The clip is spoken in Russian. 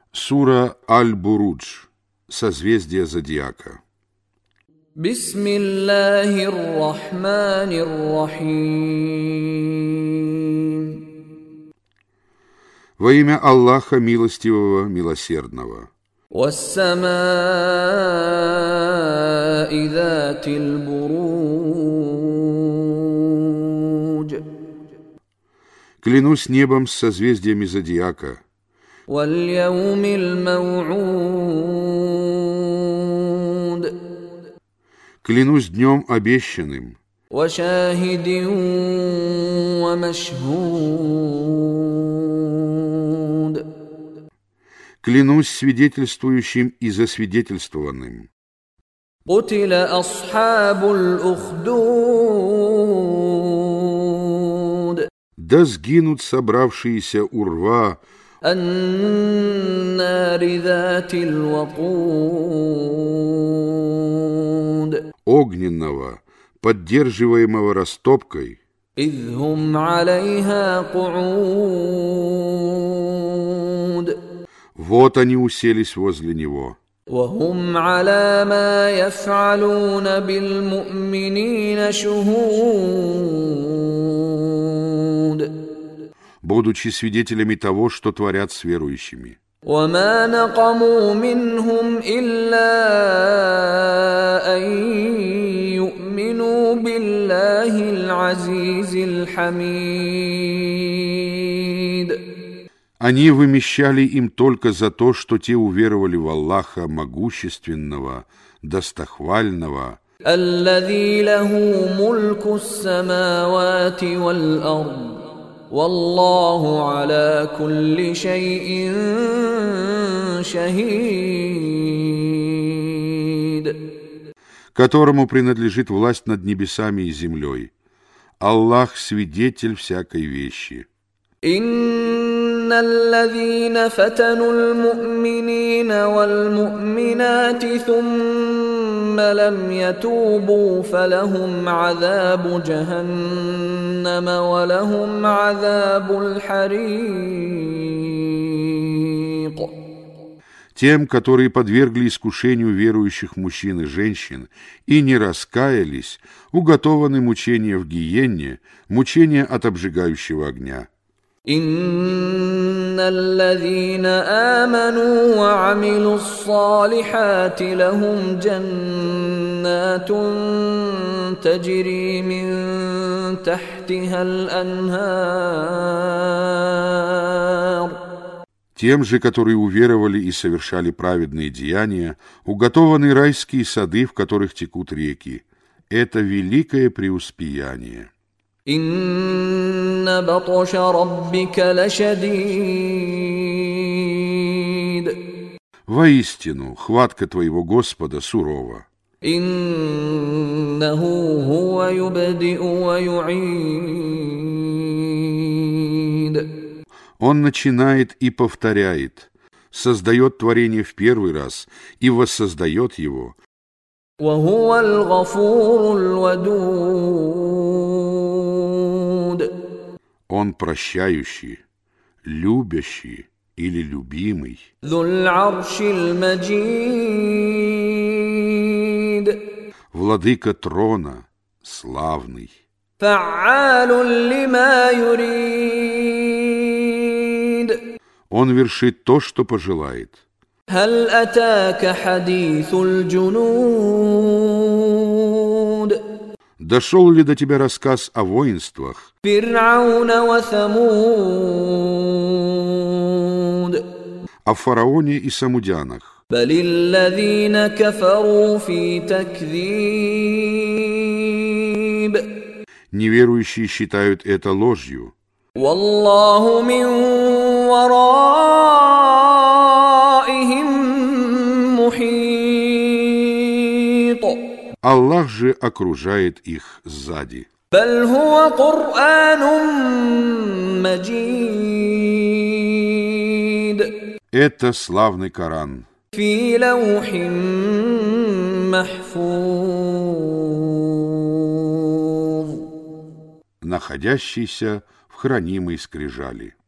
Сура Аль-Бурудж. Созвездие зодиака. Бисмиллахир рахманир рахим. Во имя Аллаха Милостивого, Милосердного. Вас-самааи затил бурудж. Клянусь небом с созвездиями зодиака. Валь-яумил мау'уд. Клянусь днем обещанным. Ва-шахидин ва-машхуд. Клянусь свидетельствующим и засвидетельствованным. Кутиля асхабуль ухдуд. Да сгинут собравшиеся у рва Ан-нари затил вакуд. Огненного, поддерживаемого растопкой, إذ هم عليها قعود. вот они уселись возле него. وهم على ما يفعلون بالمؤمنين شهود. Будучи свидетелями того, что творят с верующими. وما نقموا منهم إلا أن يؤمنوا بالله العزيز الحميد. Они вымещали им только за то, что те уверовали в Аллаха могущественного, достохвального, الذي له ملك السماوات والأرض. والله على كل شيء شهيد. которому принадлежит власть над небесами и землей. Аллах свидетель всякой вещи. إن الذين فتنوا المؤمنين والمؤمنات ثم لم يتوبوا فلهم عذاب جهنم ولهم عذاب الحريق. Тем, которые подвергли искушению верующих мужчин и женщин и не раскаялись, уготованы мучения в гиенне, мучения от обжигающего огня. إن الذين آمنوا وعملوا الصالحات لهم جنات تجري من تحتها الأنهار. Тем же, которые уверовали и совершали праведные деяния, уготованы райские сады, в которых текут реки. Это великое преуспеяние. إن بطش ربك لشديد. Воистину, хватка твоего Господа сурова. إنه هو يبدئ ويعيد. Он начинает и повторяет, создает творение в первый раз и воссоздает его. وهو الغفور الودود. Он прощающий, любящий или любимый. ذو العرش المجيد. Владыка трона, славный. فعال لما يريد. Он вершит то, что пожелает. هل أتاك حديث الجنود. Дошел ли до тебя рассказ о воинствах فرعون وثمود. о фараоне и самудянах? بل الذين كفروا في تكذيب. Неверующие считают это ложью. والله من ورائهم محيط. Аллах же окружает их сзади. بل هو قرآن مجيد. Это славный Коран, في لوح محفوظ. находящийся в хранимой скрижали.